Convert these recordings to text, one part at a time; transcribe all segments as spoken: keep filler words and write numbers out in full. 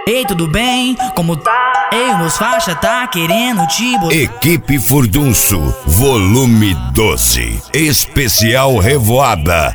Ei, tudo bem? Como tá? Ei, meus faixa tá querendo te botar. Equipe Furdunço, volume doze, especial Revoada.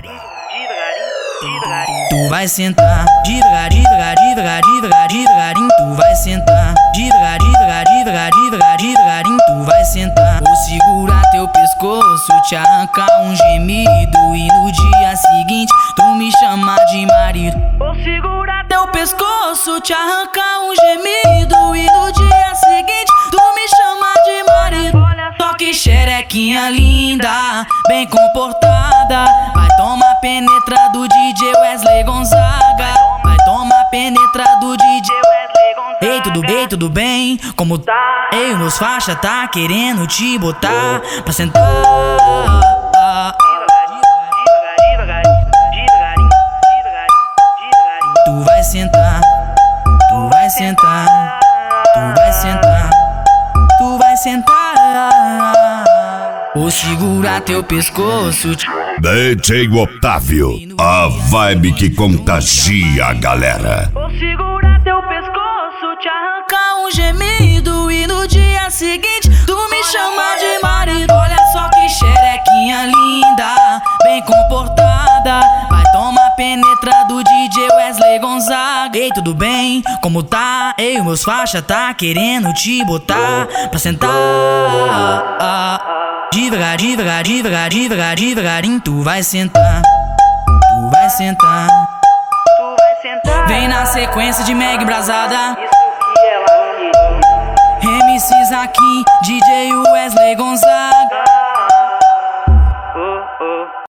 Tu vai sentar devagar, devagar, devagar, devagar, devagarinho. Tu vai sentar devagar, devagar, devagar, devagar, devagarinho. Tu vai sentar. Vou segurar teu pescoço, te arrancar um gemido e no dia seguinte tu me chamar de marido. Vou segurar teu pescoço, te arrancar um gemido e no dia seguinte tu me chamar de marido. Só que xerequinha linda, bem comportada, vai tomar penetra do D J Wesley Gonzaga. Vai tomar penetra do D J Wesley Gonzaga. Ei, tudo bem, tudo bem? Como tá? Ei, meus faixa tá querendo te botar pra sentar. Tu vai sentar, tu vai sentar, tu vai sentar, tu vai sentar. Vou segurar teu pescoço. D J Otávio, a vibe que contagia a galera. Vou segurar teu pescoço, te arrancar um gemido e no dia seguinte tu me chamar de marido. Olha só que xerequinha linda, bem comportada, vai tomar penetra do D J Wesley Gonzaga. Ei, tudo bem? Como tá? Ei, meus faixa tá querendo te botar pra sentar. Devagar, devagar, devagar, devagar, devagarinho. Tu vai sentar, tu vai sentar, tu vai sentar. Vem na sequência de Meg Brasada, isso que ela me diz. M Cs aqui, D J Wesley Gonzaga.